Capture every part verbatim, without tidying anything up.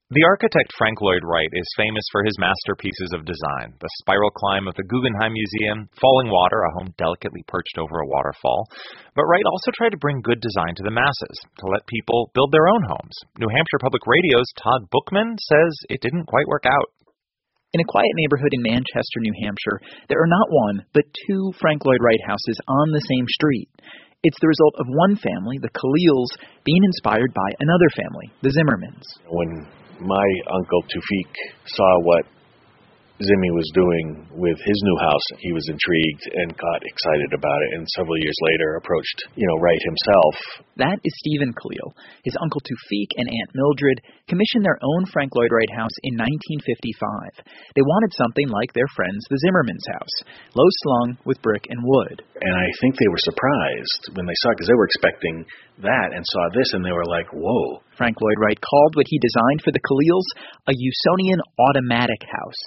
The architect Frank Lloyd Wright is famous for his masterpieces of design: the spiral climb of the Guggenheim Museum, Falling Water, a home delicately perched over a waterfall. But Wright also tried to bring good design to the masses, to let people build their own homes. New Hampshire Public Radio's Todd Bookman says it didn't quite work out. In a quiet neighborhood in Manchester, New Hampshire, there are not one, but two Frank Lloyd Wright houses on the same street. It's the result of one family, the Khalils, being inspired by another family, the Zimmermans. When my uncle Tufik saw what Zimmy was doing with his new house, he was intrigued and got excited about it, and several years later approached, you know, Wright himself. That is Stephen Khalil. His uncle Tufik and Aunt Mildred commissioned their own Frank Lloyd Wright house in nineteen fifty-five. They wanted something like their friends the Zimmermans' house, low-slung with brick and wood. And I think they were surprised when they saw it, because they were expecting that and saw this, and they were like, whoa. Frank Lloyd Wright called what he designed for the Khalils a Usonian automatic house.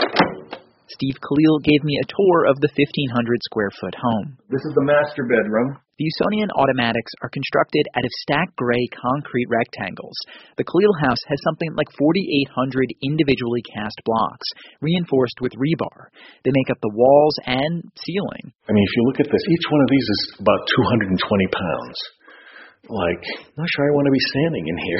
Steve Khalil gave me a tour of the fifteen hundred square foot home. This is the master bedroom. The Usonian automatics are constructed out of stacked gray concrete rectangles. The Khalil house has something like forty-eight hundred individually cast blocks, reinforced with rebar. They make up the walls and ceiling. I mean, if you look at this, each one of these is about two hundred twenty pounds. Like, I'm not sure I want to be standing in here.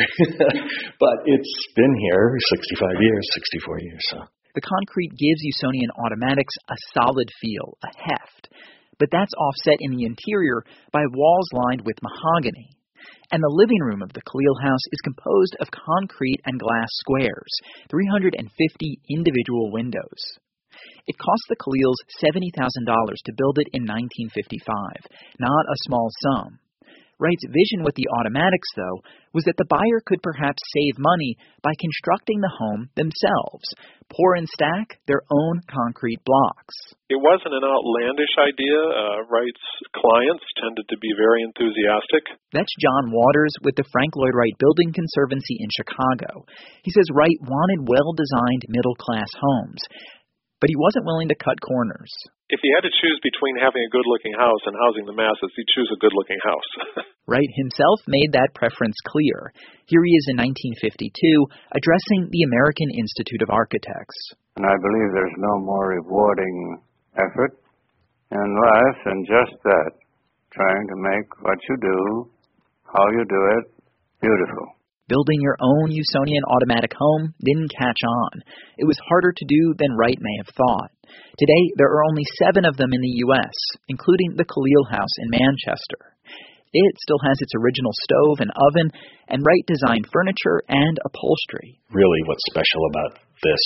But it's been here sixty-five years, sixty-four years, so. The concrete gives Usonian automatics a solid feel, a heft. But that's offset in the interior by walls lined with mahogany. And the living room of the Khalil house is composed of concrete and glass squares, three hundred fifty individual windows. It cost the Khalils seventy thousand dollars to build it in nineteen fifty-five, not a small sum. Wright's vision with the automatics, though, was that the buyer could perhaps save money by constructing the home themselves, pour and stack their own concrete blocks. It wasn't an outlandish idea. Uh, Wright's clients tended to be very enthusiastic. That's John Waters with the Frank Lloyd Wright Building Conservancy in Chicago. He says Wright wanted well-designed middle-class homes, but he wasn't willing to cut corners. If he had to choose between having a good-looking house and housing the masses, he'd choose a good-looking house. Wright himself made that preference clear. Here he is in nineteen fifty-two, addressing the American Institute of Architects. And I believe there's no more rewarding effort in life than just that, trying to make what you do, how you do it, beautiful. Building your own Usonian automatic home didn't catch on. It was harder to do than Wright may have thought. Today, there are only seven of them in the U S, including the Khalil House in Manchester. It still has its original stove and oven, and Wright designed furniture and upholstery. Really, what's special about this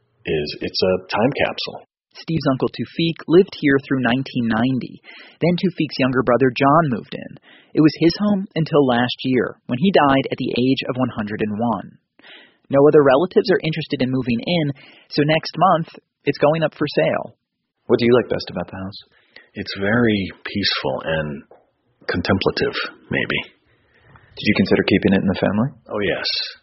is it's a time capsule. Steve's uncle Tufik lived here through nineteen ninety. Then Tufik's younger brother John moved in. It was his home until last year, when he died at the age of one hundred one. No other relatives are interested in moving in, so next month, it's going up for sale. What do you like best about the house? It's very peaceful and contemplative, maybe. Did you consider keeping it in the family? Oh, yes.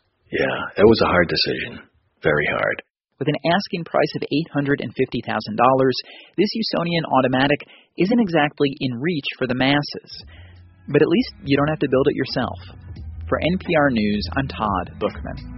Yeah, it was a hard decision. Very hard. With an asking price of eight hundred fifty thousand dollars, this Usonian automatic isn't exactly in reach for the masses. But at least you don't have to build it yourself. For N P R News, I'm Todd Bookman.